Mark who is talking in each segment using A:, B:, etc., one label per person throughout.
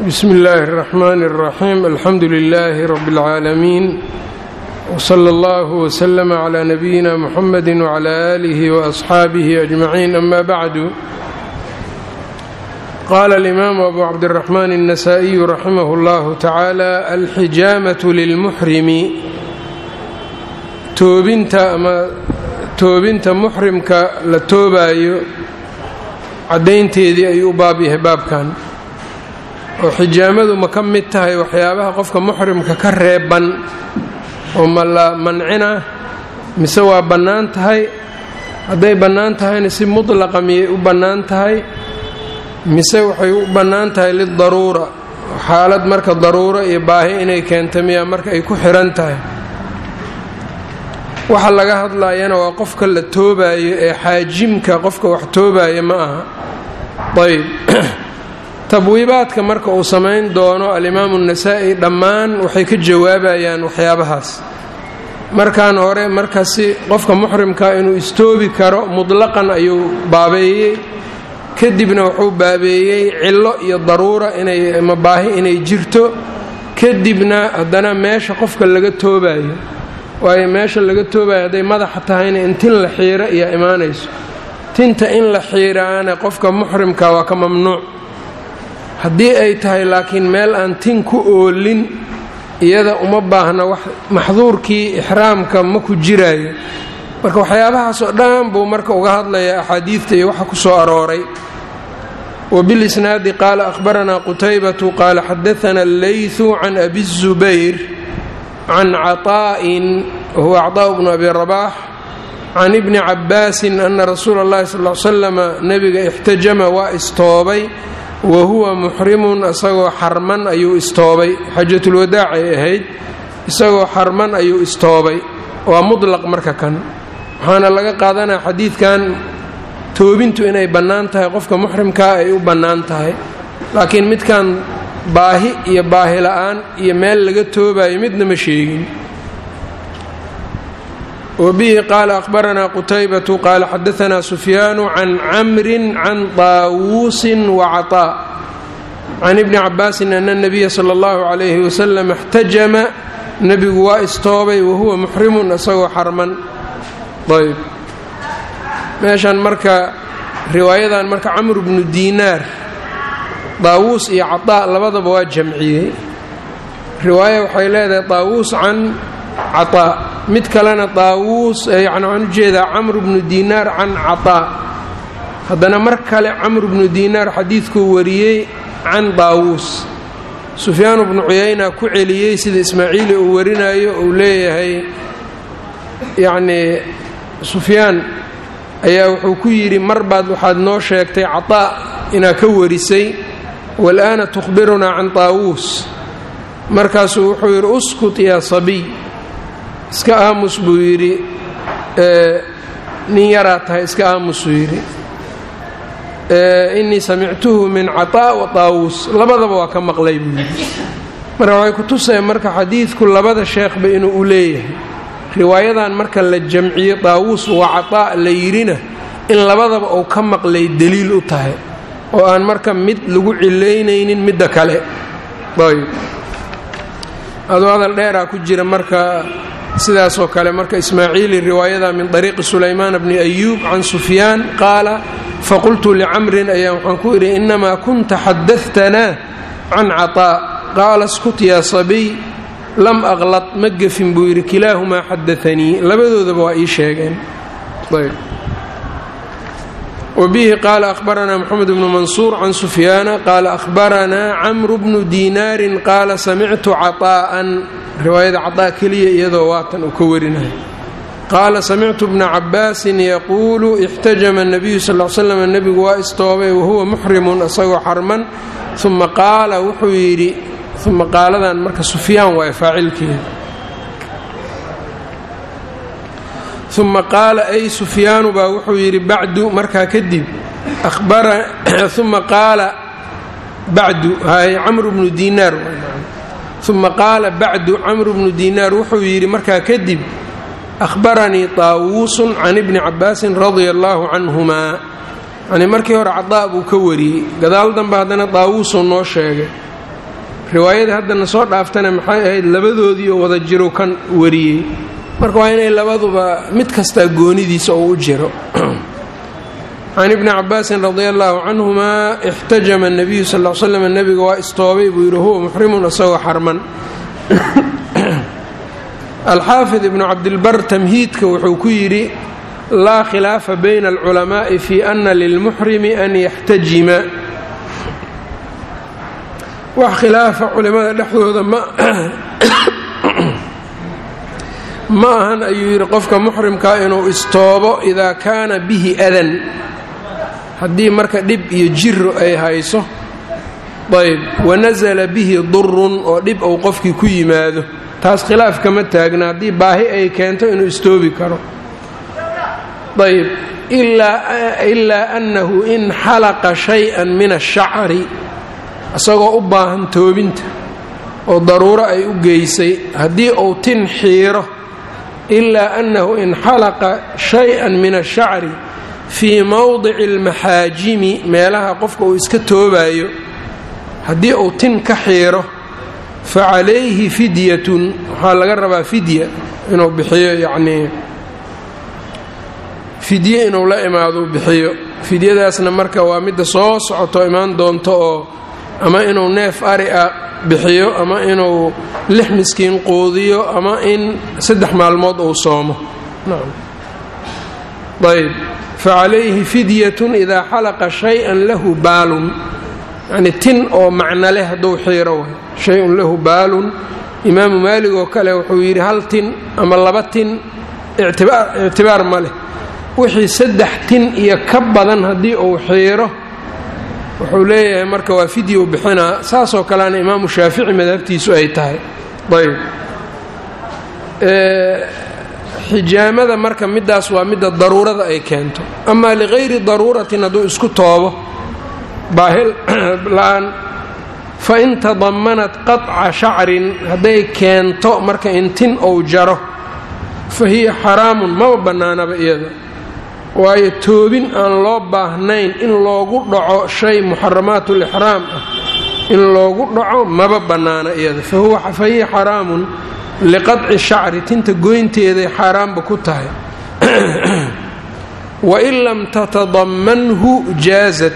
A: بسم الله الرحمن الرحيم الحمد لله رب العالمين وصلى الله وسلم على نبينا محمد وعلى آله وأصحابه أجمعين أما بعد قال الإمام أبو عبد الرحمن النسائي رحمه الله تعالى الحجامة للمحرم toobinta muxrimka la toobaayo caddaynteedii ayuu u baab yahay baabkan oo xijaamadu ma ka mid tahay waxyaabaha qofka muxrimka ka reeban oo ma la mancina mise waa bannaan tahay hadday bannaan tahayna si mutlaqa miyay u bannaan tahay mise waxay u bannaan tahay lidaruura xaalad marka daruuro iyo baahi inay keento miyaa marka ay ku xihan tahay waxa laga hadlayana waa qofka la toobaayo ee xaajimka qofka wax toobaayo ma aha ayb tabwiibaadka marka uu samayn doono alimaamu النasaa'i dhammaan waxay ka jawaabayaan waxyaabahaas markaan hore markasi qofka muxrimka inuu istoobi karo mutlaqan ayuu baabeeyey kadibna wuxuu baabeeyey cillo iyo daruura ama baahi inay jirto kadibna haddana meesha qofka laga toobayo waayo meesha laga toobayo hadday madaxa tahayna in tin la xiiro iyo imaanayso tinta in la xiiraana qofka muxrimka waa ka mamnuuc haddii ay tahay laakiin meel aan tin ku oolin iyada uma baahna wax maxduurkii ixraamka ma ku jiraayo marka waxyaabahaasoo dhan buu marka uga hadlayaa axaadiidta iyo waxa ku soo arooray wabilisnaadi qaala akhbaranaa qutaybatu qaala xadaanaa allaythu can abi الzubayr can caطaa'in wahuwa caطaa'u bnu abi rabaax can ibni cabbaasin ana rasuula اllahi sal l slama nebiga ixtajama waa istoobay wa huwa muxrimun isagoo xarman ayuu istoobay xajatulwadaac ay ahayd isagoo xarman ayuu istoobay waa mutlaq marka kan waxaana laga qaadanaya xadiidkan toobintu inay bannaan tahay qofka muxrimkaa ay u bannaan tahay laakiin midkan baahi iyo baahi la'aan iyo meel laga toobayo midna ma sheegin wabihi qaala akhbaranaa qutaybatu qaala xadaanaa sufyaanu can camrin can taawuusin wacaطaa can ibni cabbaasin ana nabiya sala اllahu calayhi wasalam ixtajama nebigu waa istoobay wahuwa muxrimun isagoo xarman ayb meeshan marka riwaayadan marka camr bnu diinaar taawuus iyo caطaa labadaba waa jamciyey riwaaya waxay leedahay taawuus can caطaa mid kalena taawuus yani waxaan ujeedaa camr bnu diinaar can caطaa haddana mar kale camr bnu diinaar xadiidkuu wariyey can taawuus sufyaanu bnu cuyayna ku celiyey sida ismaaciili uu warinayo uu leeyahay yacnii sufyaan ayaa wuxuu ku yidhi mar baad waxaad noo sheegtay caطaa inaad ka warisay wاlآana tukhbirunaa can taawuus markaasuu wuxuu yidhi uskut yaa sabiy iska aamus buu yidhi nin yaraa tahay iska aamusuu yidhi innii samictuhu min caطaa wa taawuus labadaba waa ka maqlay buu yidhi marka waxay ku tusaya marka xadiidku labada sheekhba inuu u leeyahay riwaayadan marka la jamciyo taawuus wa caطaa la yidhina in labadaba uu ka maqlay deliil u tahay oo aan marka mid lagu cilaynaynin midda kale ayb adoo hadal dheeraa ku jira marka sidaasoo kale marka ismaaciili riwaayada min طariiqi sulaymaan bni ayuub can sufyaan qaala faqultu licamrin ayaa waxaan ku idhi inamaa kunta xadaثtanaa can caطaa qaala skut yaa sabiy lam aqlad ma gefin buu yidhi kilaahumaa xadaanii labadoodaba waa ii sheegeen ayb wbihi qaala akhbaranaa mxamed bnu mansuur can sufyaana qaala akhbaranaa camru bnu diinaarin qaala samictu caطaa'an riwaayada caطaa keliya iyadoo waatan uu ka warinayo qaala samictu bna cabbaasin yaquulu ixtajama الnabiyu sal l slam nebigu waa istoobay wahuwa muxrimun isagoo xarman uma qaala wuxuu yidhi uma qaaladan marka sufyaan waay faacilkeeda uma qaala ay sufyaanu baa wuxuu yidhi bacdu markaa kadib uma qaala bacdu hay camru bnu diinaar uma qaala bacdu camru bnu diinaar wuxuu yidhi markaa kadib akhbaranii taawuusun can ibni cabbaasin radia allaahu canhumaa yanii markii hore cadaa buu ka wariyey gadaal danba haddana taawuusuu noo sheegay riwaayada haddana soo dhaaftana maxay ahayd labadoodii oo wada jiro kan wariyey marka waa inay labaduba mid kastaa goonidiisa oo u jiro can ibni cabaasin radia allaahu canhumaa ixtajama الnabiyu sal l slam nebiga waa istoobay buu yidhi huwa muxrimun isagoo xarman alxaafid ibnu cabdilbar tamhiidka wuxuu ku yidhi laa khilaafa bayna alculamaa'i fi ana lilmuxrimi an yaxtajima wax khilaafa culimada dhexdooda ma ahan ayuu yidhi qofka muxrimkaa inuu istoobo idaa kaana bihi adan haddii marka dhib iyo jiro ay hayso ayb wanasala bihi durun oo dhib uu qofkii ku yimaado taas khilaaf kama taagna haddii baahi ay keento inuu istoobi karo ayb ilaa annahu in xalaqa shay-an min ashacri isagoo u baahan toobinta oo daruuro ay u geysay haddii uu tin xiiro ilaa annahu in xalaqa shay-an min ashacri fii mowdici almaxaajimi meelaha qofka uu iska toobayo haddii uu tin ka xiiro fa calayhi fidyatun waxaa laga rabaa fidya inuu bixiyo yacnii fidye inuu la imaado bixiyo fidyadaasna marka waa midda soo socoto imaan doonto oo ama inuu neef ari ah bixiyo ama inuu 6 miskiin quudiyo ama in 3 maalmood uu soomo ayb facalayhi fidyatun idaa xalaqa shay-an lahu baalun yacni tin oo macno leh hadduu xiiro way shay-un lahu baalun imaamu maalig oo kale wuxuu yidhi 1 tin ama 2 tin ictibaar ma leh wixii 3 tin iyo ka badan haddii uu xiiro wuxuu leeyahay marka waa fidya u bixinaa saasoo kaleana imaamu shaafici madhabtiisu ay tahay ayb xijaamada marka middaas waa midda daruurada ay keento amaa ligayri daruuratin hadduu isku toobo baahil la-aan fa in tadamanat qaطca shacrin hadday keento marka in tin ou jaro fa hiya xaraamun maba bannaanaba iyada waayo toobin aan loo baahnayn in loogu dhaco shay muxaramaatulixraam ah in loogu dhaco maba bannaana iyada fa hiya xaraamun liqadci shacri tinta goynteeday xaaraanba ku tahay wain lam tatadamanhu jaazad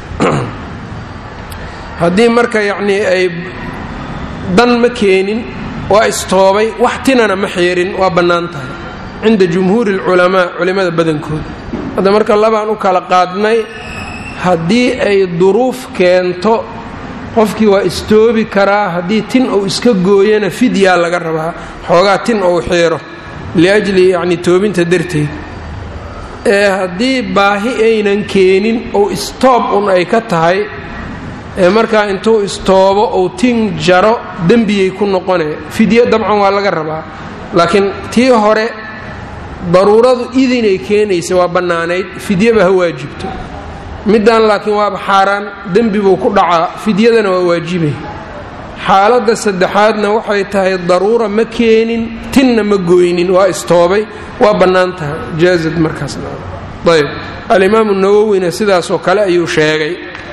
A: haddii marka yacnii ay dan ma keenin waa istoobay wax tinana ma xiirin waa bannaan tahay cinda jumhuuri alculamaa culimmada badankooda hadda marka labaan u kala qaadnay haddii ay duruuf keento qofkii waa istoobi karaa haddii tin uu iska gooyana fidyaa laga rabaa xoogaa tin ou xiiro liajli yacni toobinta darteed haddii baahi aynan keenin ou istoob un ay ka tahay markaa intuu istoobo ou tin jaro dembiyay ku noqonee fidyo dabcan waa laga rabaa laakiin tii hore daruuradu idinay keenaysa waa bannaanayd fidyaba ha waajibto middan laakiin waaba xaaraan dembi buu ku dhacaa fidyadana waa waajibay xaaladda saddexaadna waxay tahay daruura ma keenin tinna ma gooynin waa istoobay waa bannaan tahay jaazad markaasna ayb alimaamu nawowina sidaasoo kale ayuu sheegay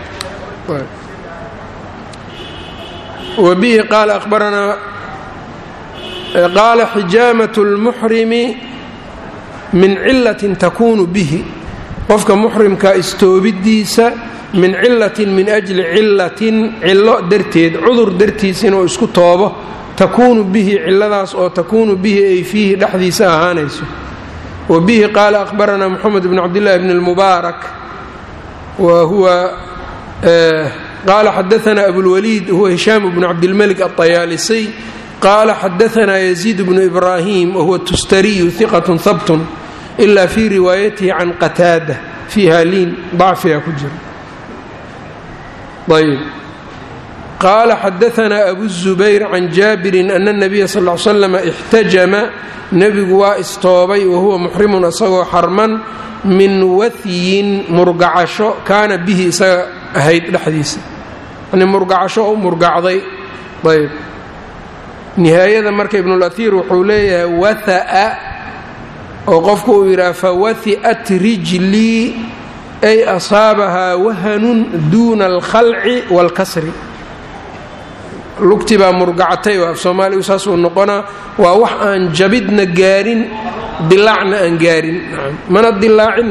A: wabihi qaala akhbaranaa qaala xijaamatu lmuxrimi min cilatin takuunu bihi qofka muxrimka istoobidiisa min cilatin min ajli cilatin cillo darteed cudur dartiis inuu isku toobo takuunu bihi ciladaas oo takuunu bihi ay fiihi dhexdiisa ahaanayso wa bihi qaala akhbaranaa moxamed bn cabdillahi bn اlmubaarak wa huwa qaala xadaanaa abulwaliid huwa hishaam bnu cabdilmalik aلطayaalisiy qaala xadaanaa yaziid bnu ibraahim wahuwa tustariyu hiqat habtun ilaa fii riwaayatihi can qataada fiiha liin dacfiga ku jira ayb qaala xadaanaa abu zubayr can jaabirin ana اnabiya sal l slama ixtajama nebigu waa istoobay wahuwa muxrimun isagoo xarman min watyin murgacasho kaana bihi isaga ahayd dhexdiisa yani murgacasho u murgacday ayb nihaayada marka ibnulaiir wuxuu leeyahay watha'a oo qofku uu yidhaha fawahi'at rijlii ay asaabahaa wahanun duuna alkhalci waalkasri lugtii baa murgacatay waa af soomaaligu saasuu noqonaa waa wax aan jabidna gaarin dilaacna aan gaarin mana dilaacin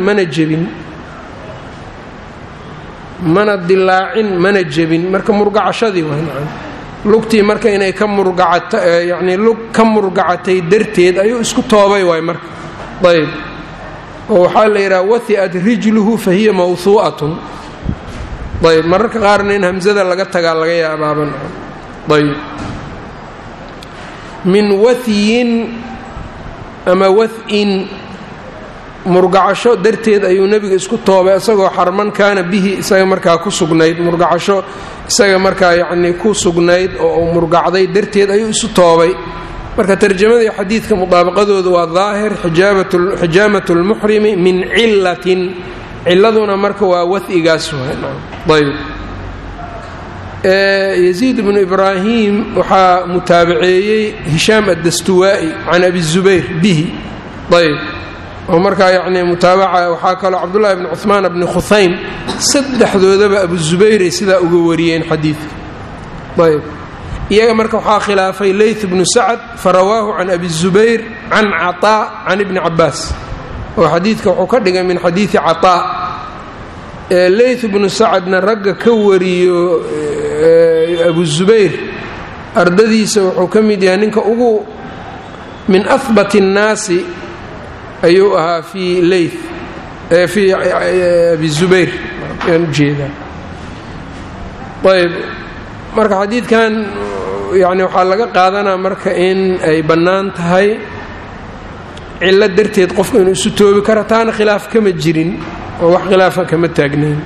A: mana jebin marka murgacashadii waa lugtii marka inay ka murgacato yacnii lug ka murgacatay darteed ayuu isku toobay waay marka ayb oo waxaa la yidhaha wahi'at rijluhu fa hiya mawhuu'atun ayb mararka qaarna in hamsada laga tagaa laga yaabaaban ayb min wahyin ama wah'in murgacasho darteed ayuu nebiga isku toobay isagoo xarman kaana bihi isaga markaa ku sugnayd murgacasho isaga markaa yacnii ku sugnayd oo uu murgacday darteed ayuu isu toobay marka tarjamadii xadiidka mudaabaqadooda waa daahir xijaamatu lmuxrimi min cilatin ciladuna marka waa waigaas ayb yaziid bnu ibraahim waxaa mutaabaceeyey hishaam addastuwaa'i can abi zubayr bihi ayb oo markaa yacnii mutaabaca waxaa kaloo cabdullaahi bni cuhmaan bni khuhaym saddexdoodaba abu zubayray sidaa uga wariyeen xadiidka ayb iyaga marka waxaa khilaafay layth bnu sacad farawaahu can abi zubayr can caطaa can ibni cabaas oo xadiidka wuxuu ka dhigay min xadiidi caطaa layth bnu sacadna ragga ka wariyo abu zubayr ardadiisa wuxuu ka mid yahay ninka ugu min ahbat الnaasi ayuu ahaa fii layth fii abi zubayr ayaan ujeedaa ayb marka xadiidkan yani waxaa laga qaadanaa marka in ay bannaan tahay cillo darteed qofku inuu isu toobi karo taana khilaaf kama jirin oo wax khilaafa kama taagnayn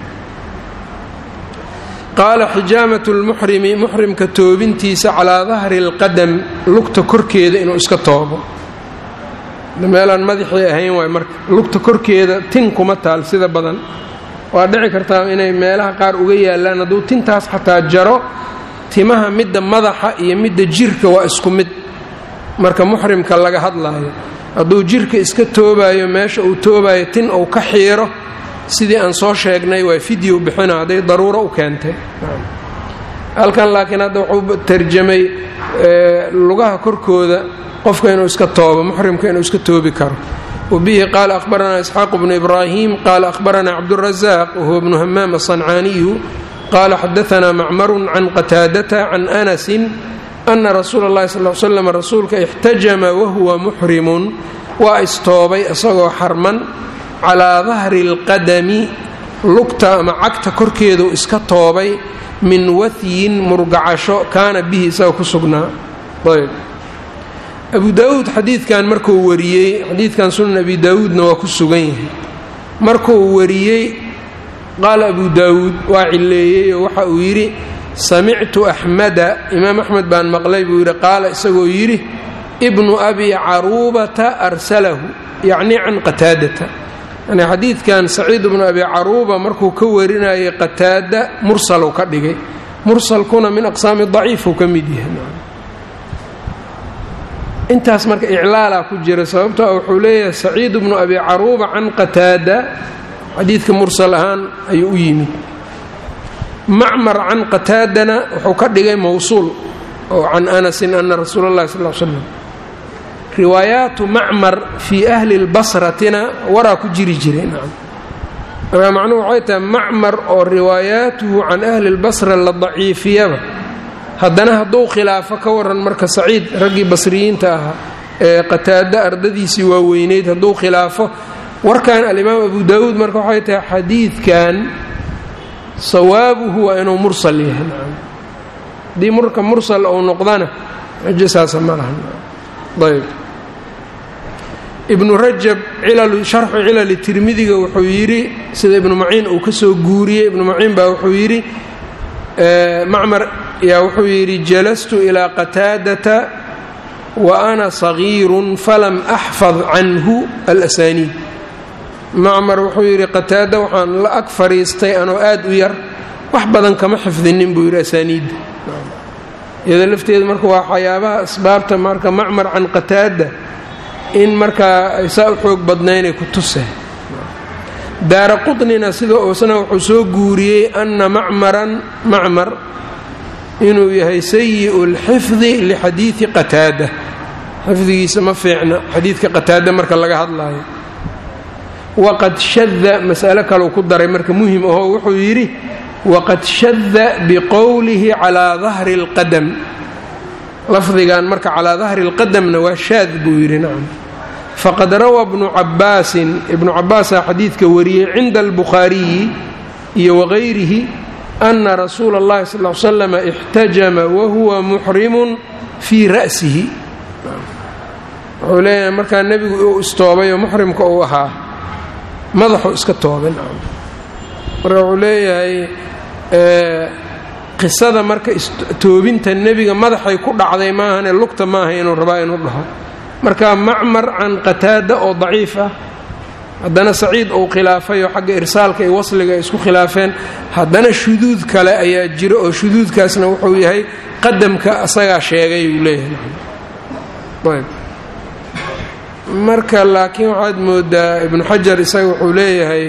A: qaala xijaamatu lmuxrimi muxrimka toobintiisa calaa dahri اlqadam lugta korkeeda inuu iska toobo meelaan madaxii ahayn waay marka lugta korkeeda tin kuma taal sida badan waa dhici kartaa inay meelaha qaar uga yaallaan hadduu tintaas xataa jaro timaha midda madaxa iyo midda jirka waa isku mid marka muxrimka laga hadlaayo hadduu jirka iska toobayo meesha uu toobayo tin uu ka xiiro sidii aan soo sheegnay waa fideo bixina hadday daruuro u keentay halkan laakiin hadda wuxuu tarjamay lugaha korkooda qofka inuu iska toobo muxrimka inuu iska toobi karo wabihi qaala akhbaranaa isxaaq bnu ibraahim qaala akhbaranaa cabdurazaq wahuwa bnu hamaam aلصancaaniyu qaala xadaanaa macmarun can qataadata can anasin ana rasuula اllahi sal slam rasuulka ixtajama wahuwa muxrimun waa istoobay isagoo xarman calaa dahri اlqadami lugta ama cagta korkeeduu iska toobay min wahyin murgacasho kaana bihi isaga ku sugnaa ayb abu daawuud xadiidkan markuu wariyey xadiidkan sunan abi daawuudna waa ku sugan yahay markuu wariyey qaala abu daawuud waa cileeyey oo waxa uu yidhi samictu axmada imaam axmed baan maqlay buu yidhi qaala isagoo yidhi ibnu abi caruubata arsalahu yacni can qataadata yani xadiidkan saciid ibnu abi caruuba markuu ka warinayay qataada mursaluu ka dhigay mursalkuna min aqsaami daciifuu ka mid yahay intaas marka iclaalaa ku jira sababtoo wuxuu leeyahay saciid bnu abi caruuba can qataada xadiidka mursal ahaan ayuu u yimid macmar can qataadana wuxuu ka dhigay mawsuul oo can anasin ana rasuula اllahi sal slam riwaayaatu macmar fii ahli اlbasratina waraa ku jiri jiray marka macnuhu waxay tahay macmar oo riwaayaatuhu can ahli اlbasra la daciifiyaba haddana hadduu khilaafo ka waran marka saciid raggii basriyiinta ahaa ee qataada ardadiisii waaweyneyd hadduu khilaafo warkan alimaam abu daawuud marka waxay tahay xadiidkan sawaabuhu waa inuu mursal yahay haddii marka mursal ou noqdana xujo saasa ma lahan ayb ibnu rajab sharxu cilali tirmidiga wuxuu yidhi sida ibnu maciin uu ka soo guuriyey ibnu maciin baa wuxuu yidhi macmar yaa wuxuu yidhi jalastu ilaa qataadata wa ana sagiirun falam axfad canhu alasaniid macmar wuxuu yidhi qataada waxaan la ag fadhiistay anoo aad u yar wax badan kama xifdinin buu yidhi asaaniidda iyada lafteeda marka waa waxyaabaha asbaabta marka macmar can qataada in markaa ay saa u xoog badnaynay ku tuseen daara qutnina sida oosna wuxuu soo guuriyey ana macmar inuu yahay sayi'u lxifdi lixadiidi qataada, xifdigiisa ma fiicna xadiidka qataada marka laga hadlaayo. waqad shada mas'alo kaleu ku daray marka muhim ahoo wuxuu yidhi waqad shada biqowlihi calaa dahri اlqadam, lafdigan marka calaa dahri اlqadamna waa shaad buu yidhi. nacam. faqad rawaa ibnu cabaasaa xadiidka wariyey cinda albukhaariyi iyo wagayrihi ana rasuula اllahi sal l slam ixtajama wahuwa muxrimun fii ra'sihi. wuxuu leeyahay markaa nebigu uu istoobay oo muxrimka uu ahaa madaxuu iska toobay. marka wuxuu leeyahay qisada marka toobinta nebiga madaxay ku dhacday maahane lugta maaha inuu rabaa inuu dhaho. marka macmar can qataada oo daciif ah, haddana saciid uu khilaafay oo xagga irsaalka iyo wasliga ay isku khilaafeen, haddana shuduud kale ayaa jira oo shuduudkaasna wuxuu yahay qadamka asagaa sheegay uu leeyahay. marka laakiin waxaad moodaa ibnu xajar isaga wuxuu leeyahay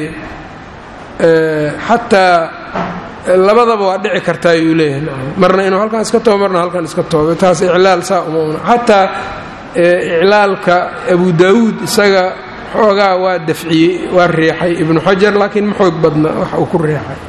A: xataa labadaba waa dhici kartaa ayuu leeyahay, marna inuu halkan iska toobo marna halkan iska toobo, taas iclaal saa uma una. xataa iclaalka abu daawuud isaga xoogaa waa dafciyey, waa riixay ibnu xajar, laakiin ma xoog badna wax uu ku riixay.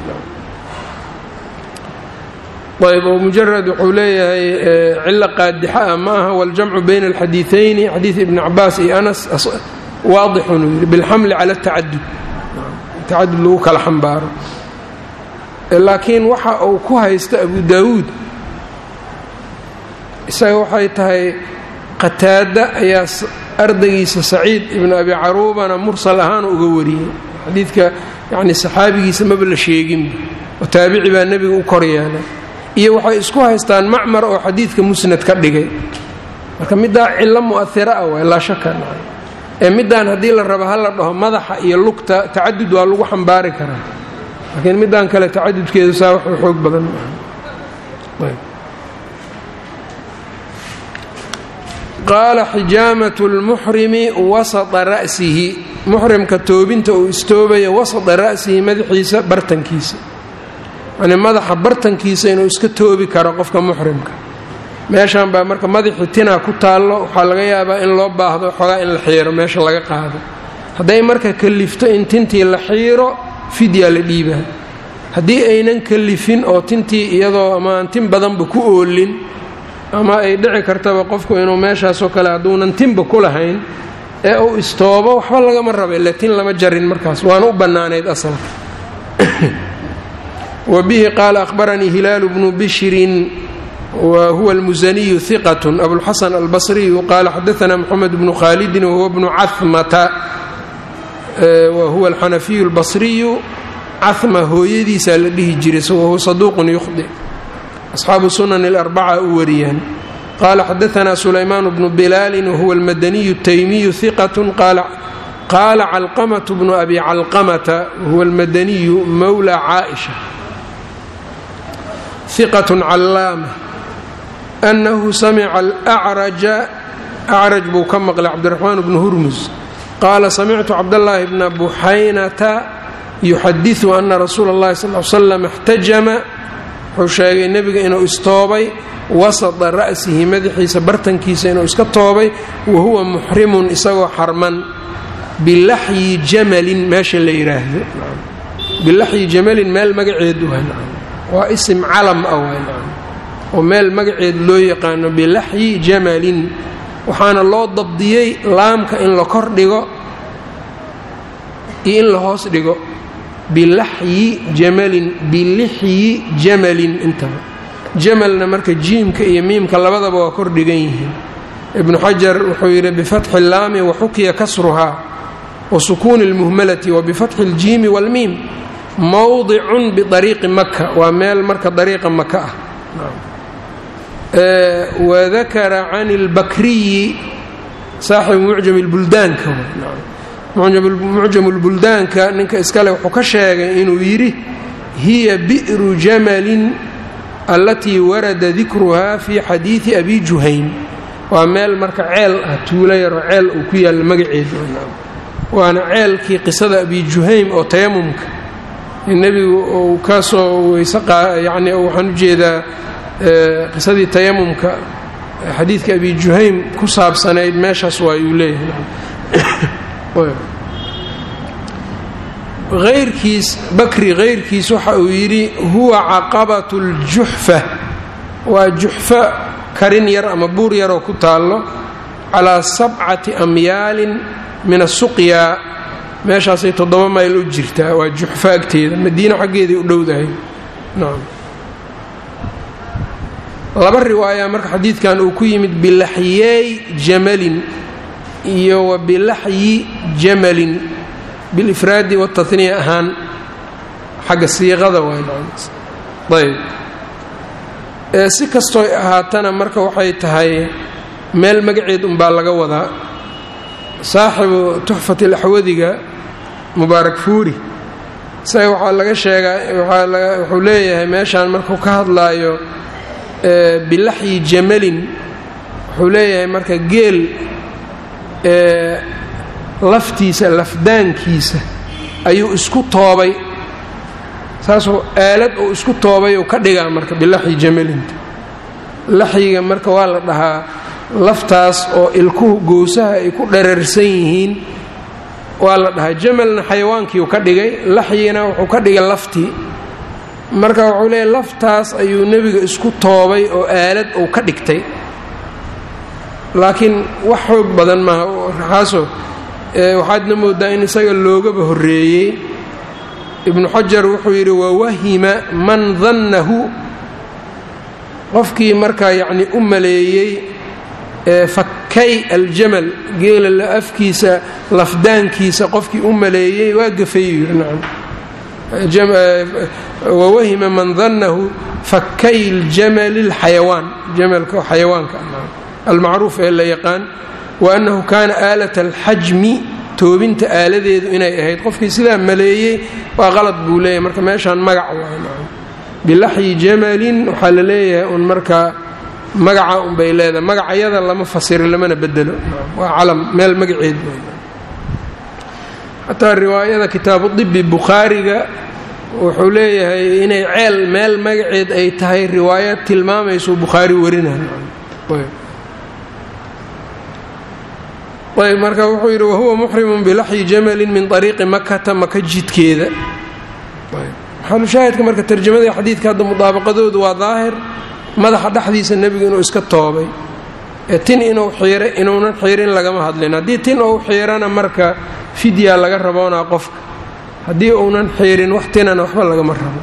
A: ayb oo mujarad wuxuu leeyahay cilo qaadixa ah ma aha. waljamcu bayna alxadiiثayni xadiid ibni cabaas iyo anas waadixun uu yidhi bilxamli cala atacadud, tacadud lagu kala xambaaro. laakiin waxa uu ku haysta abu daawuud isaga waxay tahay qataada ayaa ardaygiisa saciid ibnu abi caruubana mursal ahaan uga wariyey xadiidka, yacni saxaabigiisa maba la sheeginba oo taabici baa nebiga u kor yeelay. iyo waxay isku haystaan macmar oo xadiidka musnad ka dhigay. marka middaa cillo mu'ahira ah waay laa shaka. middaan haddii la rabo hala dhaho madaxa iyo lugta tacadud waa lagu xambaari karaa, laakiin middaan kale tacadudkeedu saa wax xoog badan maaha. qaala xijaamatu lmuxrimi wasata ra'sihi, muxrimka toobinta uu istoobaya wasata ra'sihi madaxiisa bartankiisa, yani madaxa bartankiisa inuu iska toobi karo qofka muxrimka. meeshan baa marka madaxii tinaa ku taallo, waxaa laga yaabaa in loo baahdo xoogaa in la xiiro meesha laga qaado. hadday marka kalifto in tintii la xiiro fidyaa la dhiibaa. haddii aynan kalifin oo tintii iyadoo ama aan tin badanba ku oolin, ama ay dhici kartaba qofku inuu meeshaasoo kale hadduunan tinba ku lahayn ee uu istoobo waxba lagama raba, ila tin lama jarin markaas, waana u bannaanayd asalka. وبه قال أخبرني هلال بن بشر وهو المزني ثقة أبو الحسن البصري قال حدثنا محمد بن خالد وهو ابن عثمة وهو الحنفي البصري. عثمة هويديس لديه جرس وهو صدوق يخطئ، أصحاب السنن الأربعة أوريان. قال حدثنا سليمان بن بلال وهو المدني التيمي ثقة قال علقمة بن أبي علقمة وهو المدني مولى عائشة ثقة علامة أنه سمع الأعرج بو كمقل عبد الرحمن بن هرمز قال سمعت عبد الله بن بحينة يحدث أن رسول الله صلى الله عليه وسلم احتجم وشاغي النبي إنه استوبي وسط رأسه مدحيس برتنكيس إنه اسكتوبي وهو محرم إساو حرما بلحي جمل ماشي اللي يراهد بلحي جمل مال مقعدها واسم علم أول ومال مقعد لو يقان بلحي جمل وحان الله ضبطيي لامك إن لكر ديغو إن لهوس ديغو بلحي جمل بلحي جمل انتهى jamalna marka jiimka iyo miimka labadaba waa kor dhigan yihiin. ibnu xajar wuxuu yidhi bifatxi اllaami waxukiya kasruhaa wasukuuni اlmuhmalati wabifatxi اljiimi wاlmiim mowdicun biariiqi maka, waa meel marka dariiqa maka ah. wadakara can اlbakriyi saaxibu mucjam اlbuldaanka mucjam اlbuldaanka ninka iskale wuxuu ka sheegay inuu yidhi hiya bi'ru jamalin allatii warada dikruhaa fii xadiidi abi juhayn, waa meel marka ceel ah, tuulo yaroo ceel uu ku yaalla magaceeda, waana ceelkii qisada abi juhaym oo tayamumka nebigu uu ka soo weyse yani waxaan u jeedaa qisadii tayamumka xadiidka abi juhaym ku saabsanayd meeshaas waayuu leeyahay hayrkiis bakri hayrkiis waxa uu yidhi huwa caqabatu ljuxfa waa juxfa karin yar ama buur yaroo ku taallo calaa 7 amyaalin min asuqyaa meeshaasay 7 mayl u jirtaa waa juxfa agteeda madiina xaggeeday u dhowdahay nacam laba riwaaya marka xadiidkan uu ku yimid bilaxyey jamalin iyo wa bilaxyi jamalin bilifraadi watatniya ahaan xagga siiqada waayb si kastoo ahaatana marka waxay tahay meel magaceed unbaa laga wadaa saaxibu tuxfat alaxwadiga mubaarak fuuri isaga waxaa laga sheegaa wuxuu leeyahay meeshaan markuu ka hadlaayo bilaxyi jamalin wuxuu leeyahay marka geel laftiisa lafdaankiisa ayuu isku toobay saasoo aalad uu isku toobay uu ka dhigaa marka bilaxyi jamalinta laxyiga marka waa la dhahaa laftaas oo ilkuhu goosaha ay ku dherarsan yihiin waa la dhahaa jamalna xayawaankiiu ka dhigay laxyina wuxuu ka dhigay laftii marka wuxuu leeyahy laftaas ayuu nebiga isku toobay oo aalad uu ka dhigtay laakiin wax xoog badan maaha raxaaso waxaadna moodaa in isaga loogaba horreeyey ibnu xajar wuxuu yidhi wawahima man dannahu qofkii markaa yacni u maleeyey fakkay aljamal geela afkiisa lafdaankiisa qofkii u maleeyey waa gafayuu yidhi nacam wawahima man dannahu fakkay ljamali اlxayawaan jamalka oo xayawaanka almacruuf ee la yaqaan waannahu kaana aalat alxajmi toobinta aaladeedu inay ahayd qofkii sidaa maleeyey waa qalad buu leeyahay marka meeshaan magac waay bilaxyi jamalin waxaa la leeyahay un markaa magaca unbay leedahay magacayada lama fasiro lamana bedelo waa calam meel magaceed xataa riwaayada kitaabu dibi bukhaariga wuxuu leeyahay inay ceel meel magaceed ay tahay riwaayad tilmaamayso bukhaari warinayo ayb marka wuxuu yidhi wahuwa muxrimun bilaxyi jamalin min ariiqi makata maka jidkeeda maxalushaahidka marka tarjamadii xadiidka hadda mudaabaqadoodu waa daahir madaxa dhexdiisa nebigu inuu iska toobay tin inuu xiiray inuunan xiirin lagama hadlin haddii tin uu xiirana marka fidyaa laga raboonaa qofka haddii uunan xiirin wax tinana waxba lagama rabo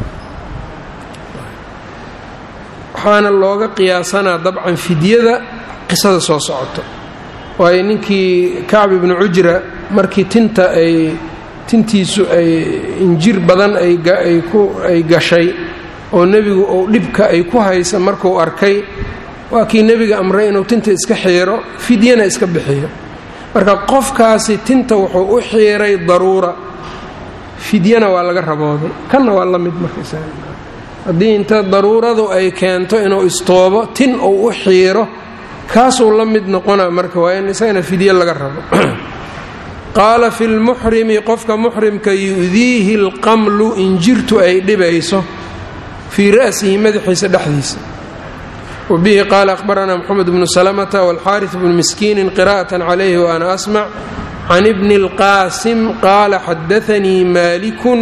A: waxaana looga qiyaasanaa dabcan fidyada qisada soo socoto waayo ninkii kacb ibnu cujra markii tintiisu ay injir badan ay gashay oo nebigu uu dhibka ay ku haysa markuu arkay waa kii nebiga amray inuu tinta iska xiiro fidyana iska bixiyo marka qofkaasi tinta wuxuu u xiiray daruura fidyana waa laga rabooday kanna waa la mid marka haddii inta daruuradu ay keento inuu istoobo tin uu u xiiro kaasuu la mid noqona marka waa in isagana fidye laga rabo qaala fi lmuxrimi qofka muxrimka yu'diihi alqamlu injirtu ay dhibayso fii ra'sihi madaxiisa dhexdiisa wabihi qaala akhbaranaa moxamed bnu salamata waalxaaris bnu miskiinin qira'atan calayhi wa ana asmac can ibni اlqaasim qaala xadaanii maalikun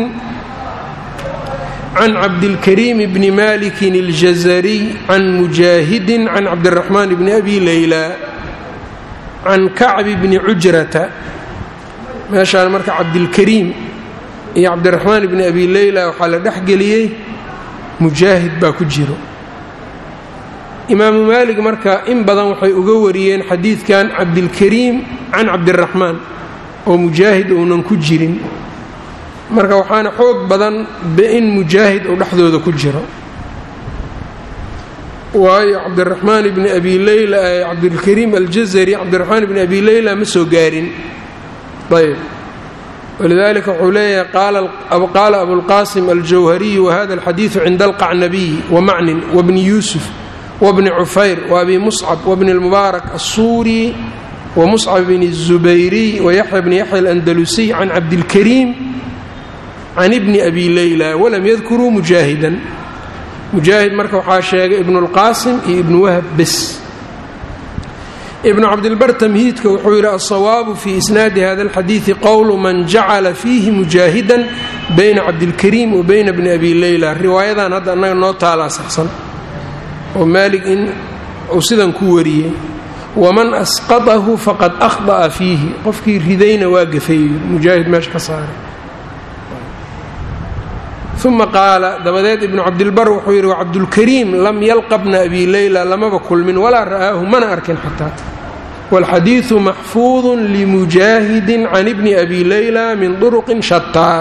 A: can cabdilkariim bni malikin اljazariy can mujaahidin can cabdiraxmaan bni abi layla can kacbi bni cujrata meeshaan marka cabdilkariim iyo cabdiraxmaan bni abi layla waxaa la dhexgeliyey mujaahid baa ku jiro imaamu maalig marka in badan waxay uga wariyeen xadiidkan cabdilkariim can cabdiraxmaan oo mujaahid uunan ku jirin marka waxaana xoog badan in mujaahid uu dhexdooda ku jiro waayo cabdiraxmaan ibni abi layla cabdilkariim aljazari cabdiraxmaan ibni abi layla ma soo gaarin ayb walidalika wuxuu leeyahay qaala abulqaasim aljawhariy wahada alxadiidu cinda alqacnabiyi wamacnin wabni yuusuf wabni cufayr waabi muscab wabni اlmubaarak assuuri wamuscab bni الzubayriy wayaxya bni yaxya alandalusiy can cabdilkariim can ibni abi layla walam yadkuruu mujaahidan mujaahid marka waxaa sheegay ibnulqaasim iyo ibnu wahab bes. ibnu cabdilbar tamhiidka wuxuu yidhi alsawaabu fii isnaadi hada alxadiidi qowlu man jacala fiihi mujaahidan bayna cabdilkariim wa bayna bni abi leyla. riwaayadan hadda annaga noo taalaa saxsan oo maalig in uu sidan ku wariyey. waman asqatahu faqad akhda'a fiihi, qofkii ridayna waa gafay, mujaahid meesha ka saaray. uma qaala dabadeed ibnu cabdilbar wuxuu yidhi wacabdulkariim lam yalqa bna abi leyla, lamaba kulmin walaa ra'aahu, mana arkin xataa. wاlxadiiثu maxfuuظu limujaahidi can ibni abi leyla min duruqin shataa.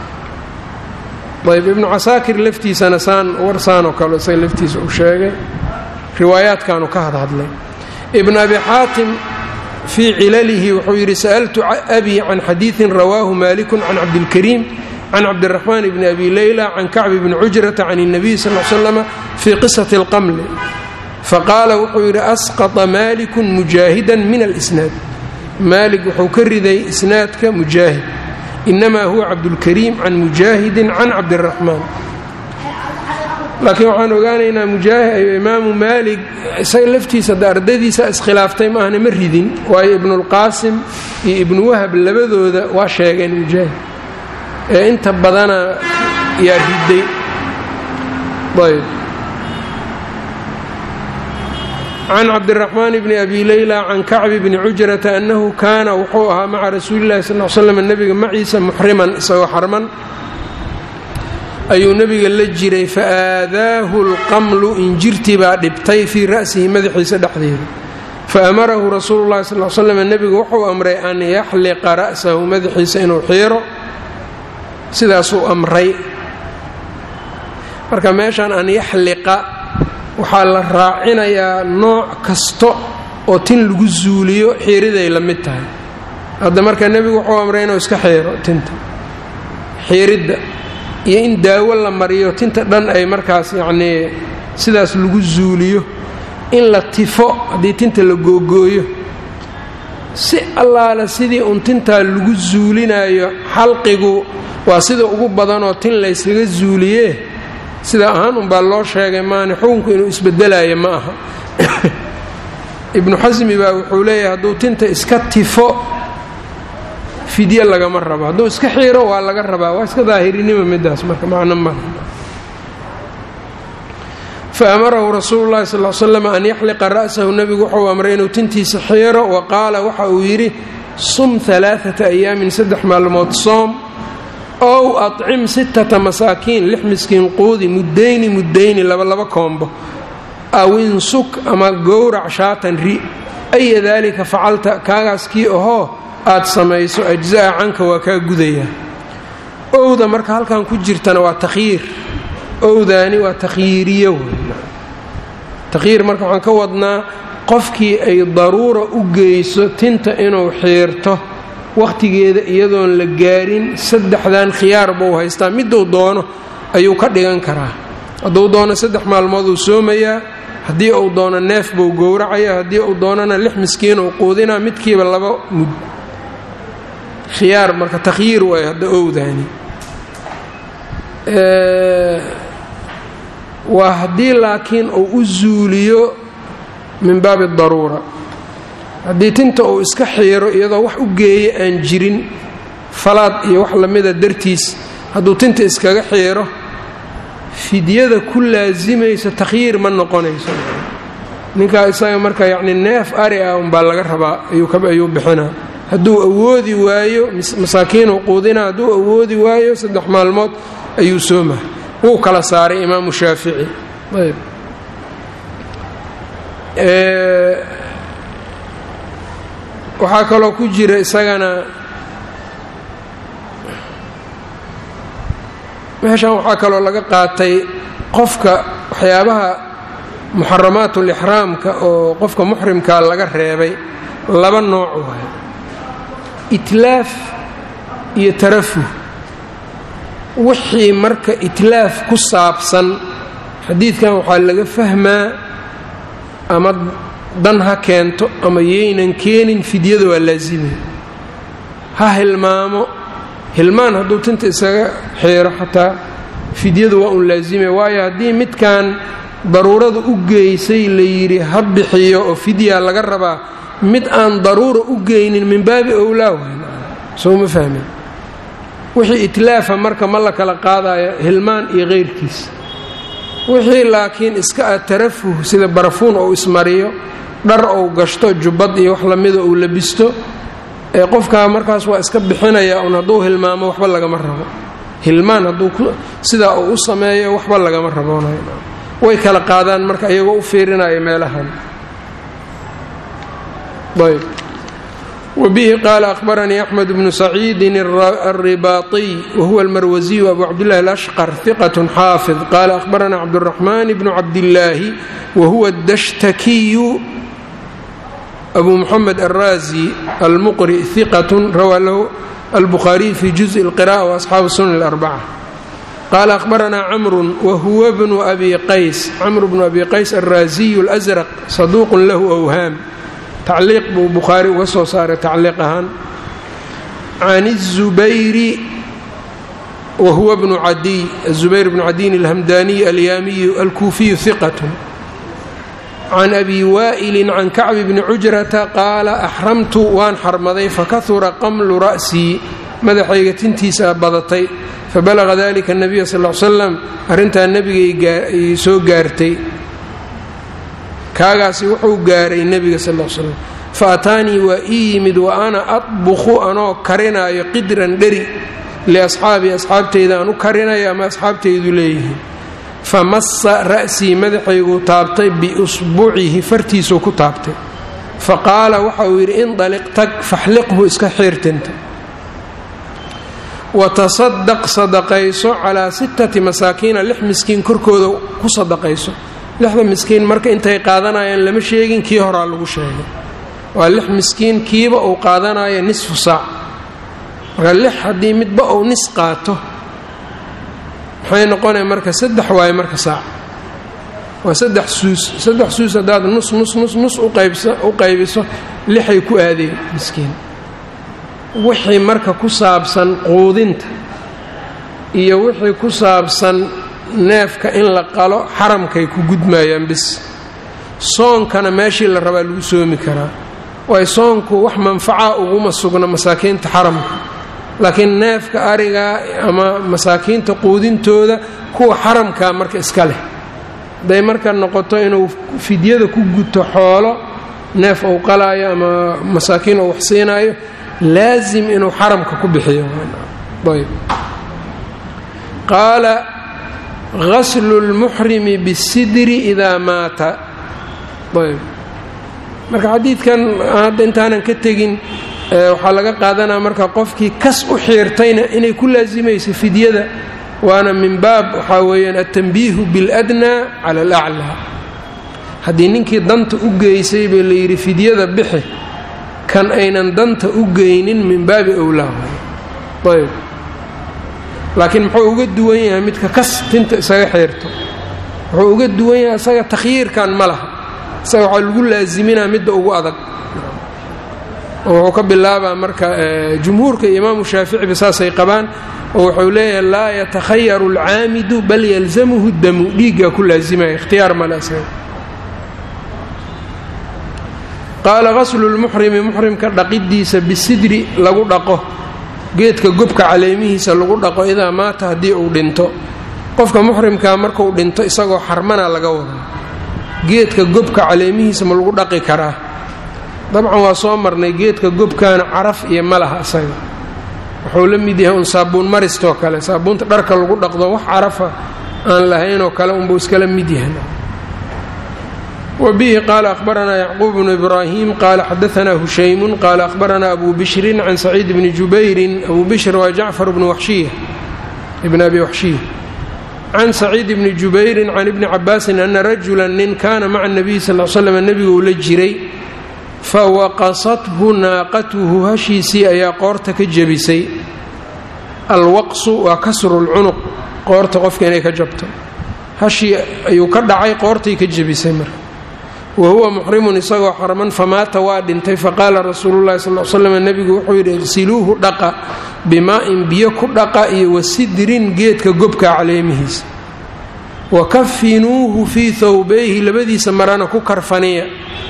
A: ayb ibnu casaakir laftiisana warsaan oo kale isaga laftiisa uu sheegay, riwaayaadkaanu ka hadhadlay. ibn abi xaatim fii cilalihi wuxuu yidhi sa'altu abi can xadiiثin rawaahu maaliku can cabdilkariim can cabdiraxmaan bni abi leyla can kacbi bni cujrata can الnabiy sal l slama fii qisati اlqamli faqaala wuxuu yidhi asqطa maaliku mujaahidan min alisnaad. maalik wuxuu ka riday isnaadka mujaahid, inamaa huwa cabdulkariim can mujaahidin can cabdiraxmaan. laakiin waxaan ogaanaynaa imaamu maalik isaga laftiisa da ardadiisa iskhilaaftay maahna ma ridin, waayo ibnulqaasim iyo ibnu wahab labadooda waa sheegeen mujaahid, ee inta badana yaa riday. ayb can cabdiraxmaan bni abi leyla can kacbi bni cujrata annahu kaana wuxuu ahaa maca rasuuli llahi sal l slam nebiga maciisa muxriman, isagoo xarman ayuu nebiga la jiray. faaadaahu lqamlu, injirtii baa dhibtay fii ra'sihi madaxiisa dhexdeeda. faamarahu rasuulu llahi sal slam nebigu wuxuu amray an yaxliqa ra'sahu, madaxiisa inuu xiiro, sidaasuu amray. marka meeshaan an yaxliqa waxaa la raacinayaa nooc kasta oo tin lagu zuuliyo xiiriday la mid tahay. hadda marka nebigu wuxuu amray inuu iska xiiro tinta, xiiridda iyo in daawo la mariyo tinta dhan ay markaas yacnii sidaas lagu zuuliyo, in la tifo haddii tinta la googooyo, si allaala sidii un tintaa lagu zuulinayo. xalqigu waa sida ugu badanoo tin layskaga zuuliyee, sida ahaan unbaa loo sheegay maani xukunku inuu isbedelayo ma aha. ibnu xasmi baa wuxuu leeyahay hadduu tinta iska tifo fidye lagama rabo, hadduu iska xiiro waa laga rabaa, waa iska daahirinimo midaas, marka macno ma. faamarahu rasuulu llahi sal l slam an yaxliqa ra'sahu, nebigu wuxuu amray inuu tintiisa xiiro. wa qaala waxa uu yidhi sum 3 ayaamin, 3 maalmood soom, ow acim 6 masaakiin, 6 miskiin quudi, mudayni laba koombo, aw insuk ama gowrac shaatan ri, aya daalika facalta, kaagaas kii ahoo aad samayso ajza'a canka waa kaa gudayaa. owda marka halkan ku jirtana waa takhyiir, owdaani waa takhyiiriyo. takhyiir marka waxaan ka wadnaa qofkii ay daruura u geyso tinta inuu xiirto wakhtigeeda iyadoon la gaarin, 3dan khiyaar buu haystaa, miduu doono ayuu ka dhigan karaa. hadduu doono 3 maalmood uu soomayaa, haddii uu doono neef buu gowracayaa, haddii uu doonana 6 miskiin uu quudinaa, midkiiba 2 mud. khiyaar marka takhyiir waay hadda owdaani. waa haddii laakiin uu u zuuliyo min baabi daruura. haddii tinta uu iska xiiro iyadoo wax u geeya aan jirin, falaad iyo wax lamida dartiis hadduu tinta iskaga xiiro, fidyada ku laasimaysa takhyiir ma noqonayso. ninkaa isaga marka yacni neef ari ah unbaa laga rabaa ayuu bixinaa. hadduu awoodi waayo masaakiinuu quudinaa, hadduu awoodi waayo 3 maalmood ayuu soomaa. wuu kala saaray imaamu shaafici. ayb waxaa kaloo ku jira isagana meeshan waxaa kaloo laga qaatay qofka waxyaabaha muxaramaatulixraamka oo qofka muxrimkaa laga reebay 2 nooc waaye, itlaaf iyo tarafuh. wixii marka itlaaf ku saabsan xadiidkan waxaa laga fahmaa ama dan ha keento ama yaynan keenin, fidyada waa laazimay. ha hilmaamo, hilmaan hadduu tinta isaga xiiro xataa fidyadu waa un laazime, waayo haddii midkan daruurada u geysay la yidhi ha bixiyo oo fidya laga rabaa, mid aan daruura u geynin min baabi owlaa soo ma fahmin. wixii itlaafa marka ma la kala qaadaya hilmaan iyo keyrkiis. wixii laakiin iska ah tarafuh sida barafuun ou ismariyo, dhar ou gashto, jubbad iyo wax lamida uu labisto, ee qofkaa markaas waa iska bixinaya un hadduu hilmaamo waxba lagama rabo. hilmaan hadduu sidaa uu u sameeyo waxba lagama raboonayo. way kala qaadaan marka iyagoo u fiirinaya meelahan. ayb وبه قال أخبرني أحمد بن سعيد الرباطي وهو المروزي وأبو عبد الله الأشقر ثقة حافظ قال أخبرنا عبد الرحمن بن عبد الله وهو الدشتكي أبو محمد الرازي المقرئ ثقة روى له البخاري في جزء القراءة وأصحاب السنن الأربعة. قال أخبرنا عمرو وهو ابن أبي قيس، عمرو بن أبي قيس الرازي الأزرق صدوق له أوهام، تعليق بخاري وسو صار تعليق أهان. عن الزبير وهو ابن عدي، الزبير بن عدي الهمداني اليامي الكوفي ثقة. عن أبي وائل عن كعب بن عجرة قال أحرمت وان حرمضي فكثر قمل رأسي مدحيga tintiisa badatay فبلغ ذلك النبي صلى الله عليه وسلم arintaa nabiga soo gaartay kaagaasi wuxuu gaaray nabiga sal ll slam faataanii waa ii yimid wa ana adbukhu anoo karinaayo qidran dheri liasxaabii asxaabtayda aan u karinayo ama asxaabtaydu leeyihiin famassa ra'sii madaxayguu taabtay biusbucihi fartiisuu ku taabtay faqaala waxa uu yidhi indaliq tag faxliqhu iska xiirtinta watasadaq sadaqayso calaa 6 masaakiina 6 miskiin korkooda ku sadaqayso. 6 miskiin marka intay qaadanayaan lama sheegin, kii horaa lagu sheegay. waa 6 miskiin kiiba uu qaadanayo nisfu saac. marka 6 haddii midba uu nis qaato maxay noqonaya marka 3 waaye marka saac. waa 3 suus. 3 suus haddaad nus u qaybiso 6ay ku aadeen miskiin. wixii marka ku saabsan quudinta iyo wixii ku saabsan neefka in la qalo xaramkay ku gudmayaan bis. soonkana meeshii la rabaa lagu soomi karaa, waayo soonku wax manfaca uguma sugna masaakiinta xaramka, laakiin neefka arigaa ama masaakiinta quudintooda kuwa xaramkaa marka iska leh. hadday marka noqoto inuu fidyada ku guto xoolo neef uu qalaayo ama masaakiin uu wax siinaayo laazim inuu xaramka ku bixiyo. ayb qaala gaslu lmuxrimi bisidri idaa maata. ayb marka xadiidkan hadda intaanan ka tegin waxaa laga qaadanaa marka qofkii kas u xiirtayna inay ku laasimayso fidyada, waana min baab waxaa weeyaan altanbiihu biاladnaa cala alaclaa. haddii ninkii danta u geysay baa la yidhi fidyada bixi, kan aynan danta u geynin min baabi owlaa. ayb laakiin muxuu uga duwan yahay midka kas tinta isaga xiirto? wuxuu uga duwan yahay isaga takhyiirkan ma laha, isaga waxaa lagu laasiminaa midda ugu adag. oo wuxuu ka bilaabaa marka jumhuurka imaamu shaaficiba saasay qabaan, oo wuxuu leeyahay laa yatakhayaru alcaamidu bal yalzamuhu damu, dhiiggaa ku laasimaya, ikhtiyaar male isaga. qaala gaslu lmuxrimi muxrimka dhaqidiisa bisidri lagu dhaqo, geedka gobka caleemihiisa lagu dhaqo idaa maata haddii uu dhinto. qofka muxrimkaa markuu dhinto isagoo xarmana laga wada, geedka gobka caleemihiisa ma lagu dhaqi karaa? dabcan waa soo marnay geedka gobkaana caraf iyo ma laha isaga, wuxuu la mid yahay un saabuun maristoo kale. saabuunta dharka lagu dhaqdo wax carafa aan lahaynoo kale unbuu iskala mid yahay. وبه قال أخبرنا يعقوب بن إبراهيم قال حدثنا هشيم قال أخبرنا أبو بشر عن سعيد بن جبير. أبو بشر وجعفر بن وحشية ابن أبي وحشية عن سعيد بن جبير عن ابن عباس أن رجلا كان مع النبي صلى الله عليه وسلم النبي ولجري فوقصته ناقته هشيسي أيا قورتك الجبسي. الوقص وكسر العنق قورت قفك إنيك جبت هشي أيو كدعي قورتي كجبسي مر wahuwa muxrimun isagoo xarman famaata waa dhintay faqaala rasuululahi sal l slam nebigu wuxuu yidhi iqsiluuhu dhaqa bimaa'in biyo ku dhaqa iyo wasidrin geedka gobka caleemihiisa wakafinuuhu fii thawbayhi labadiisa marana ku karfaniya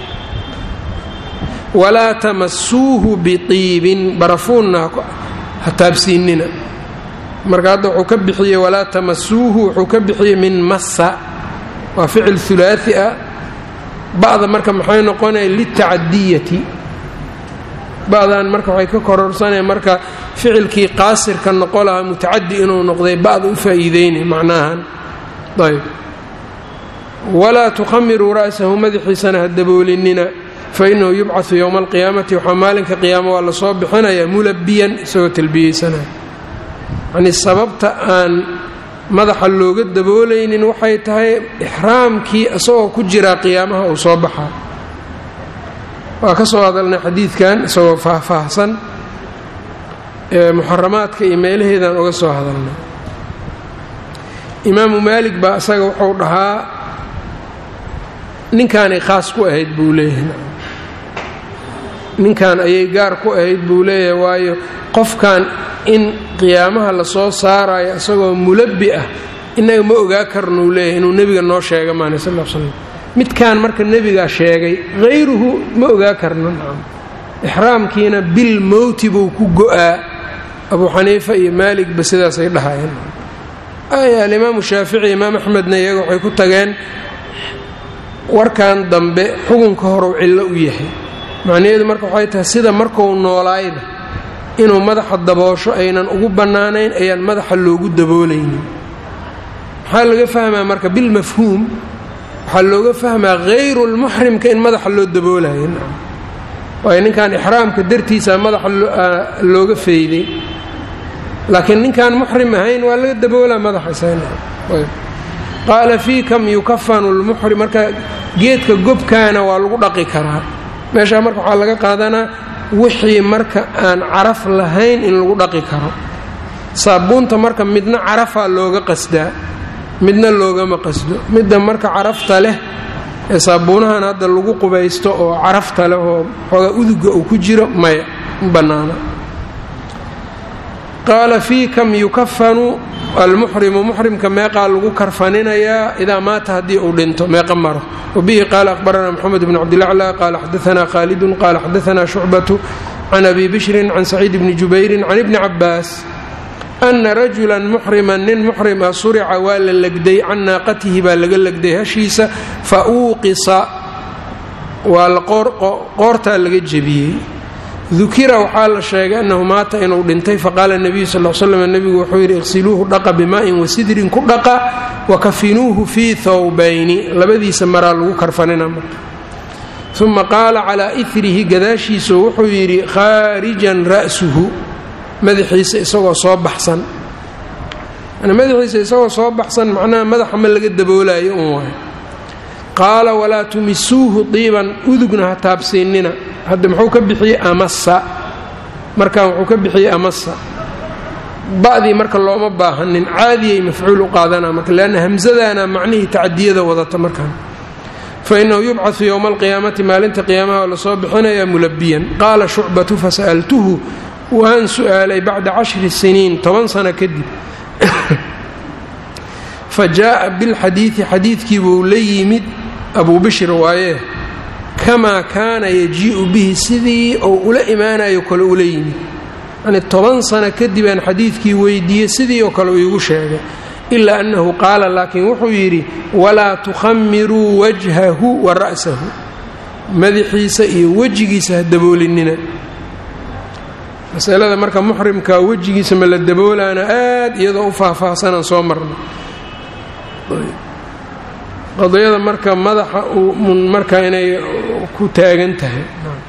A: walaa tamasuuhu biqiibin barafuunna ha taabsiinina marka hadda wuxuu ka bixiyey walaa tamasuuhu wuxuu ka bixiyey min massa waa ficil hulaai ah ba'da marka maxay noqonaya litacadiyati ba'dan marka waxay ka kororsanaya marka ficilkii qaasirka noqo lahaa mutacadi inuu noqday ba'da u faa'iideynay macnaahan ayb walaa tukhamiruu ra'sahu madaxiisana ha daboolinina fainahu yubcaثu yowma alqiyaamati waxaa maalinka qiyaama waa lasoo bixinayaa mulabiyan isagoo talbiyeysanaya yanii sababta aan madaxa looga daboolaynin waxay tahay ixraamkii isagoo ku jiraa qiyaamaha uu soo baxaa waa ka soo hadalnay xadiidkan isagoo faahfaahsan muxaramaadka iyo meelaheedaan uga soo hadalnay imaamu maalik baa isaga wuxuu dhahaa ninkaanay khaas ku ahayd buu leeyahay ninkan ayay gaar ku ahayd buu leeyahay waayo qofkan in qiyaamaha lasoo saarayo isagoo mulabbi ah innaga ma ogaa karnuu leeyahay inuu nebiga noo sheega maana sal l slam midkaan marka nebigaa sheegay hayruhu ma ogaa karno nacam ixraamkiina bil mowti buu ku go'aa abuu xaniifa iyo maaligba sidaasay dhahayeen alimaamu shaafici imaam axmedna iyaga waxay ku tageen warkan dambe xukunka horuu cillo u yahay macnaheedu marka waxay tahay sida markuu noolaayba inuu madaxa daboosho aynan ugu bannaanayn ayaan madaxa loogu daboolaynin maxaa laga fahmaa marka bilmafhuum waxaa looga fahmaa hayrulmuxrimka in madaxa loo daboolayo waayo ninkan ixraamka dartiisa madaxa looga fayday laakiin ninkaan muxrim ahayn waa laga daboolaa madaxa qaala fii kam yukafanu lmuxrim marka geedka gobkaana waa lagu dhaqi karaa meeshaa marka waxaa laga qaadanaa wixii marka aan caraf lahayn in lagu dhaqi karo saabuunta marka midna carafaa looga qasdaa midna loogama qasdo midda marka carafta leh ee saabuunahan hadda lagu qubaysto oo carafta leh oo xoogaa uduga uu ku jiro maya ma bannaana qaala fii kam yukafanu almuxrimu muxrimka meeqaa lagu karfaninayaa idaa maata haddii uu dhinto meeqa maro wabihi qaala aqbaranaa moxamed bn cabdilaclى qaala xadaanaa khaalidun qaala xadaanaa shucbatu can abi bishrin can saciid bni jubayrin can ibni cabaas ana rajulan muxriman nin muxrim ah surica waa la legday can naaqatihi baa laga legday hashiisa fa uuqisa waa qoortaa laga jebiyey dukira waxaa la sheegay annahu maata inuu dhintay faqaala nebiyu sal l slam nebigu wuxuu yidhi iqsiluuhu dhaqa bimaa'in wasidrin ku dhaqa wakafinuuhu fii thawbayni labadiisa maraa lagu karfanina marka uma qaala calaa irihi gadaashiisu wuxuu yidhi khaarijan ra'suhu madaxiisa isagoo soo baxsan madaxiisa isagoo soo baxsan macnaha madaxa ma laga daboolaayo un waay qaala walaa tumisuuhu diiban udugna ha taabsiinina hadda muxuu ka bixiyey amasa markan wuxuu ka bixiyey amasa ba'dii marka looma baahanin caadiyay mafcuul u qaadanaa marka leanna hamsadaana macnihii tacadiyada wadata markan fa innahu yubcaثu yowma alqiyaamati maalinta qiyaamaha oo lasoo bixinayaa mulabiyan qaala shucbatu fasa'altuhu waan su'aalay bacda 10 siniin 10 sano kadib fa jaa'a bilxadiidi xadiidkii buu la yimid abuu bishir waaye kamaa kaana yajii'u bihi sidii ou ula imaanayo kale ula yimid yani 10 sano kadib aan xadiidkii weydiiyey sidii oo kale uu iigu sheegay ilaa annahu qaala laakiin wuxuu yidhi walaa tukhamiruu wajhahu wa ra'sahu madaxiisa iyo wejigiisa ha daboolinina masalada marka muxrimka wejigiisa ma la daboolaana aad iyadoo u faahfaahsanaan soo marnay qadiyada marka madaxa marka inay ku taagan tahay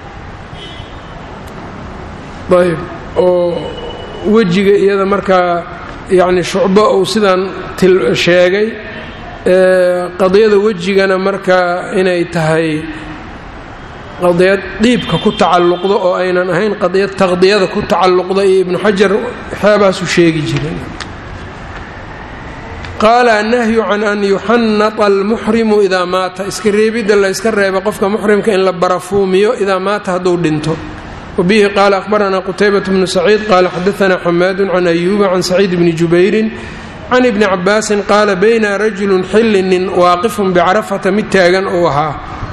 A: ayb oo wejiga iyada markaa yacni shucbo uu sidaan sheegay qadiyada wejigana markaa inay tahay qadiyad dhiibka ku tacalluqda oo aynan ahayn qadiyad taqdiyada ku tacalluqda iyo ibnu xajar waxyaabahaasuu sheegi jiray qaala annahyu can an yuxannata almuxrimu idaa maata iska reebidda la yska reeba qofka muxrimka in la barafuumiyo idaa maata hadduu dhinto. wabihi qaala akhbaranaa qutaybat bnu saciid qaala xadaanaa xamaadun can ayuuba can saciid bni jubayrin can ibni cabaasin qaala bayna rajulun xillinin waaqifun bicarafata mid taagan uu ahaa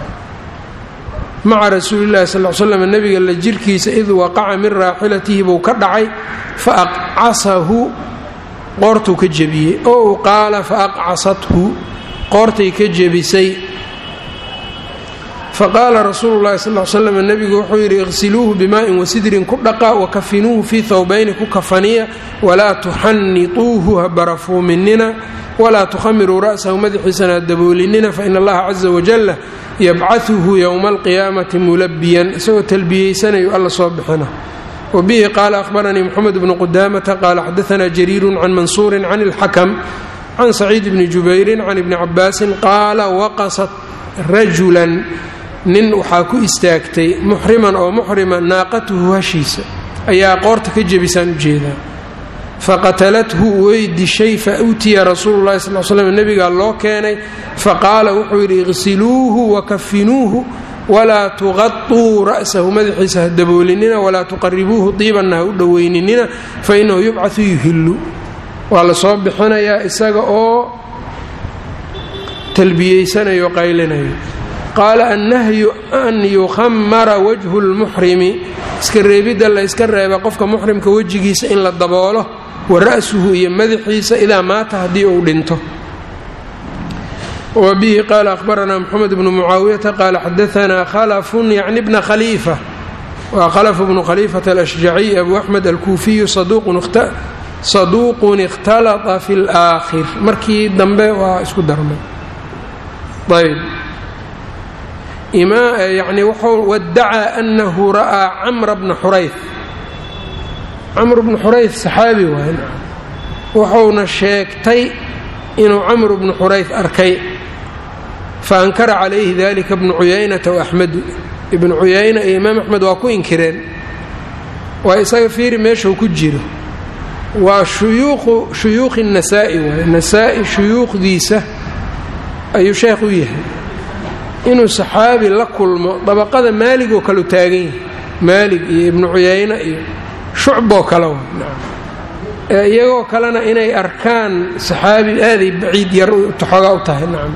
A: maca rasuulillahi sal l slam nebiga la jirkiisa id waqaca min raaxilatihi buu ka dhacay fa aqcasahu qoortuu ka jebiyey oo qaala fa aqcasathu qoortay ka jebisay. faqaala rasuulu llahi sal l slam nebigu wuxuu yidhi iqsiluuhu bimaa'in wasidrin ku dhaqa wakafinuuhu fii thawbayni ku kafaniya walaa tuxannituuhu ha barafuuminina walaa tukhamiruu ra'sahu madaxiisana ha daboolinina faina allaha caza wajalla yabcahuhu yowma alqiyaamati mulabiyan isagoo talbiyeysanayu alla soo bixina. wabihi qaala akhbaranii moxamed bnu qudaamata qaala xadaanaa jariirun can mansuurin can ilxakam can saciid bni jubayrin can ibni cabaasin qaala waqasat rajulan nin waxaa ku istaagtay muxriman oo muxrima naaqatuhu hashiisa ayaa qoorta ka jebisaan ujeedaa faqatalathu way dishay fautiya rasuulu llahi sal slam nebigaa loo keenay faqaala wuxuu yidhi iqsiluuhu wakafinuuhu walaa tuqatuu ra'sahu madaxiisa ha daboolinina walaa tuqaribuuhu diibanna ha u dhoweyninina fainahu yubcahu yuhillu waa la soo bixinayaa isaga oo talbiyeysanayo qaylinayo. qaala annahyu an yukhamara wajhu lmuxrimi iska reebidda la yska reeba qofka muxrimka wejigiisa in la daboolo wa ra'suhu iyo madaxiisa idaa maata haddii uu dhinto. wabihi qaala akhbaranaa moxamed bnu mucaawiyata qaala xadaanaa khalafun yacni bna khaliifa waa khalafu bnu khaliifata alashjaciy abu axmed alkuufiyu saduuqun ikhtalata fi laakhir markii dambe waa isku darmay. ayb yani wuxuu wadacaa anahu ra'aa camra bna xurayf. camr bnu xurayf saxaabi waay wuxuuna sheegtay inuu camr bnu xurayf arkay faankara calayhi dalika bnu cuyaynata waaxmedu ibnu cuyayna iyo imaam axmed waa ku inkireen. waa isaga fiiri meeshuu ku jiro waa shuyuuqi nasaa'i waay nasaa-i shuyuuqdiisa ayuu sheekh u yahay inuu saxaabi la kulmo dabaqada maalig oo kalu taagan yahay maalig iyo ibnu cuyayna iyo shucboo kale iyagoo kalena inay arkaan saxaabi aaday baciid yar xoogaa u tahay nacam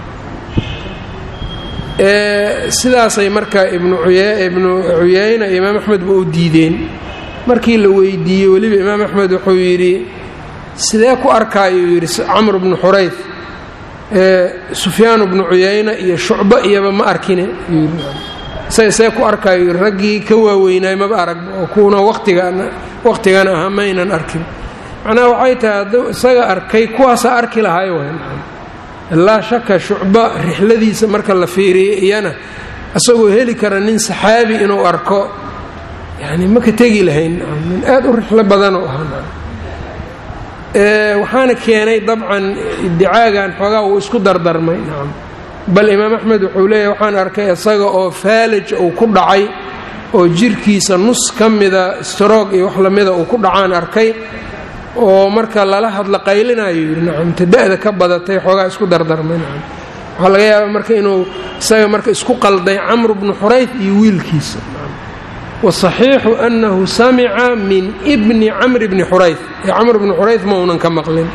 A: sidaasay marka ibnu cuyayna iyo imaam axmed ba u diideen. markii la weydiiyey weliba imaam axmed wuxuu yidhi sidee ku arkaayuu yidhi camr bnu xurayf sufyaan bnu cuyayna iyo shucba iyaba ma arkine see ku arkaayo raggii ka waaweynaay maba arag oo kuuna waqtigan ahaa maynan arkin macnaha waxay tahay hadduu isaga arkay kuwaasaa arki lahay laa shaka shucba rixladiisa marka la fiiriyey iyana isagoo heli kara nin saxaabi inuu arko yani ma ka tegi lahayn nin aad u rixlo badan oo ahaa waxaana keenay dabcan iddicaagan xoogaa wuu isku dardarmay nacam bal imaam axmed wuxuu leeyahy waxaan arkay isaga oo faalaj uu ku dhacay oo jirkiisa nus ka mida stroog iyo wax lamida uu ku dhacaan arkay oo marka lala hadla qaylinayo yidhi nacam tada'da ka badatay xoogaa isku dardarmay nacam waxaa laga yaabaa marka inuu isaga marka isku qalday camr bnu xurayf iyo wiilkiisa wasaxiixu annahu samica min bni camri bni xurayf ee camr bni xurayf ma uunan ka maqlin.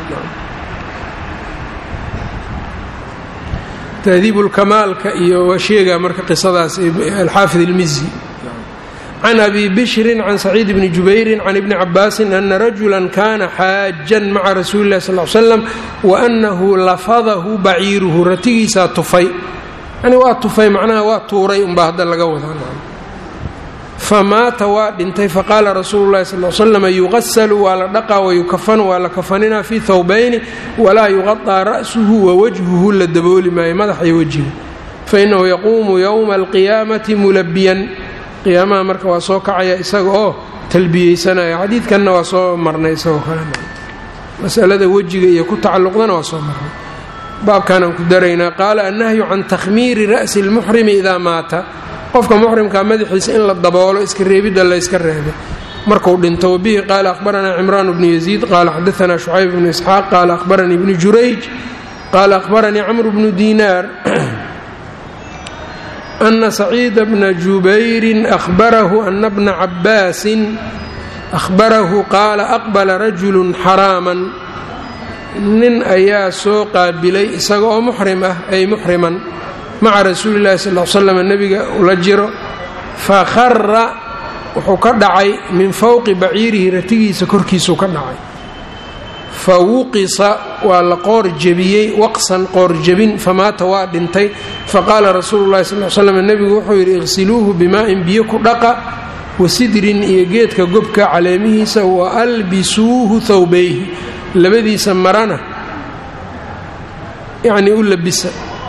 A: tahdiibulkamaalka iyo waa sheegaa marka qisadaas alxaafid ilmizi can abi bishrin can saciid bni jubayrin can ibni cabaasin ana rajulan kana xaajan maca rasuuli illahi sal l slam waanahu lafadahu baciiruhu ratigiisaa tufay yani waa tufay macnaha waa tuuray unbaa hadda laga wadaa famaata waa dhintay faqaala rasuulu llahi sal l slam yuqasalu waa la dhaqaa wayukafanu waa la kafaninaa fii thawbayni walaa yuqaطaa ra'suhu wawajhuhu la dabooli maayo madax iyo wejiga fainahu yaquumu yowma alqiyaamati mulabiyan qiyaamaha marka waa soo kacaya isaga oo talbiyeysanaya xadiidkanna waa soo marnay isagoo kale masalada wejiga iyo ku tacalluqdana waa soo marnay baabkaanaan ku daraynaa qaala annahyu can takhmiiri ra'si اlmuxrimi idaa maata qofka muxrimkaa madaxiisa in la daboolo iska reebidda la yska reebay markuu dhinto. wabihi qaala akhbaranaa cimraan bnu yaziid qaala xadaanaa shucayb bnu isxaaq qaala akhbaranii ibnu jurayj qaala akhbaranii camru bnu diinaar ana saciida bna jubayrin ahbarahu ana bna cabbaasin ahbarahu qaala aqbala rajulu xaraaman nin ayaa soo qaabilay isaga oo muxrim ah ay muxriman maca rasuuli llahi sal l slam nebiga ula jiro fakhara wuxuu ka dhacay min fowqi baciirihi ratigiisa korkiisuu ka dhacay fa wuqisa waa la qoor jebiyey waqsan qoor jebin famaata waa dhintay faqaala rasuulu llahi sal slam nebigu wuxuu yidhi iqsiluuhu bimaa'in biyo ku dhaqa wasidrin iyo geedka gobka caleemihiisa wa albisuuhu thawbayhi labadiisa marana yacnii u labisa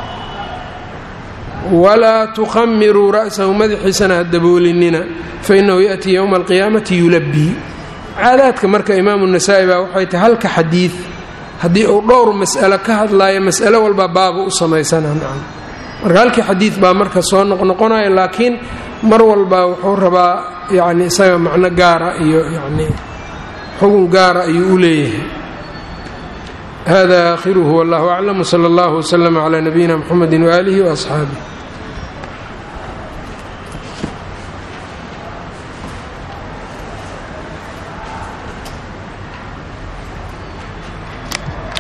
A: walaa tukhamiruu ra'sahu madaxiisana ha daboolinina fainahu ya'tii yowma alqiyaamati yulabbii. caadaadka marka imaamu nasaa'i baa waxay tahay halka xadiid haddii uu dhowr mas'alo ka hadlaayo mas'alo walba baaba u samaysanaa nacam marka halkii xadiid baa marka soo noqnoqonaya laakiin mar walba wuxuu rabaa yacni isaga macno gaara iyo yacni xugun gaara ayuu u leeyahay. hada aakhiruhu wallahu aclam wsala allahu waslama calaa nabiyina mxamedi waaalihi waasxaabih.